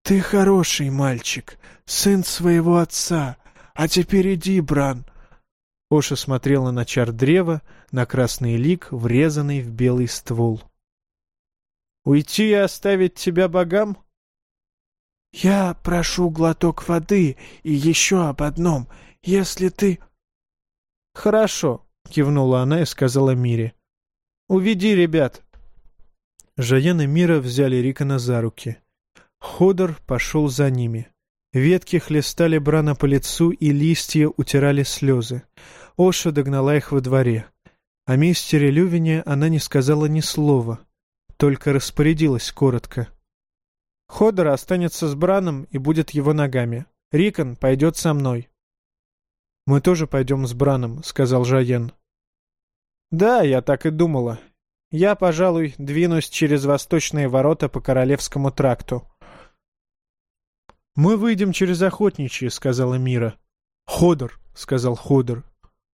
«Ты хороший мальчик, сын своего отца. А теперь иди, Бран». Оша смотрела на чар древа, на красный лик, врезанный в белый ствол. «Уйти и оставить тебя богам?» «Я прошу глоток воды и еще об одном, если ты...» «Хорошо», — кивнула она и сказала Мире. «Уведи ребят». Жаян и Мира взяли Рикона за руки. Ходор пошел за ними. Ветки хлестали Брана по лицу, и листья утирали слезы. Оша догнала их во дворе. О мистере Лювине она не сказала ни слова, только распорядилась коротко. «Ходор останется с Браном и будет его ногами. Рикон пойдет со мной». «Мы тоже пойдем с Браном», — сказал Жаян. «Да, я так и думала. Я, пожалуй, двинусь через восточные ворота по Королевскому тракту». «Мы выйдем через Охотничьи», — сказала Мира. «Ходор», — сказал Ходор.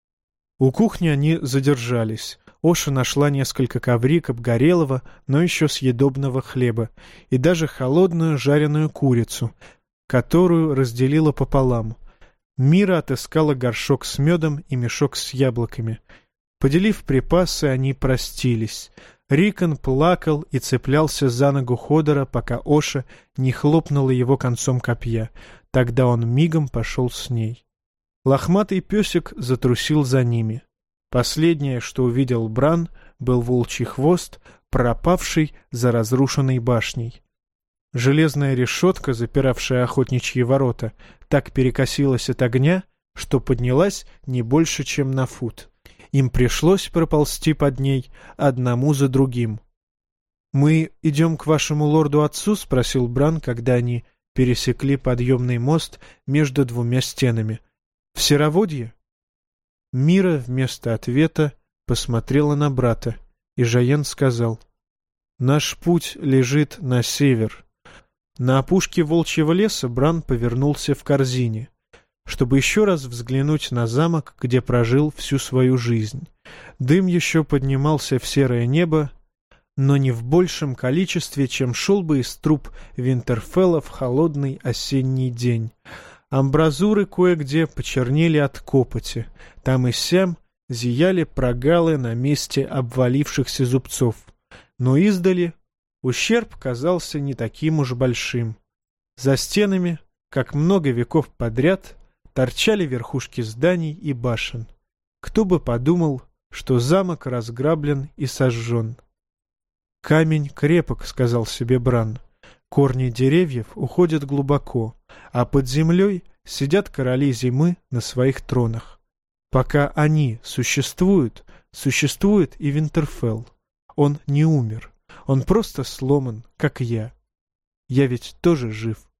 У кухни они задержались. Оша нашла несколько коврик обгорелого, но еще съедобного хлеба, и даже холодную жареную курицу, которую разделила пополам. Мира отыскала горшок с медом и мешок с яблоками. Поделив припасы, они простились. Рикон плакал и цеплялся за ногу Ходора, пока Оша не хлопнула его концом копья. Тогда он мигом пошел с ней. Лохматый песик затрусил за ними. Последнее, что увидел Бран, был волчий хвост, пропавший за разрушенной башней. Железная решетка, запиравшая охотничьи ворота, так перекосилась от огня, что поднялась не больше, чем на фут. Им пришлось проползти под ней одному за другим. «Мы идем к вашему лорду-отцу?» — спросил Бран, когда они пересекли подъемный мост между двумя стенами. «В Сероводье?» Мира вместо ответа посмотрела на брата, и Жаян сказал: «Наш путь лежит на север». На опушке волчьего леса Бран повернулся в корзине, чтобы еще раз взглянуть на замок, где прожил всю свою жизнь. Дым еще поднимался в серое небо, но не в большем количестве, чем шел бы из труб Винтерфелла в холодный осенний день. Амбразуры кое-где почернели от копоти. Там и сям зияли прогалы на месте обвалившихся зубцов. Но издали ущерб казался не таким уж большим. За стенами, как много веков подряд, торчали верхушки зданий и башен. Кто бы подумал, что замок разграблен и сожжен. «Камень крепок», — сказал себе Бран. «Корни деревьев уходят глубоко, а под землей сидят короли зимы на своих тронах. Пока они существуют, существует и Винтерфелл. Он не умер, он просто сломан, как я. Я ведь тоже жив».